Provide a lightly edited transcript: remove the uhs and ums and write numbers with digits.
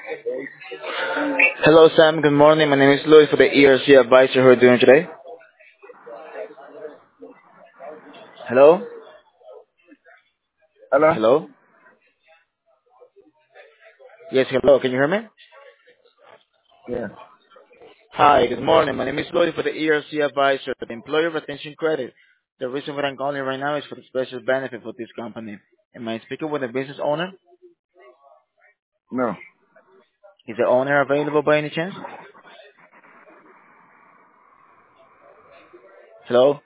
Hello, Sam. Good morning. My name is Louis for the ERC advisor. How are you doing today? Hello? Hello? Hello? Yes, hello. Can you hear me? Yeah. Hi, good morning. My name is Louis for the ERC advisor, the Employer Retention Credit. The reason why I'm calling right now is for the special benefit for this company. Am I speaking with the business owner? No. Is the owner available by any chance? Hello?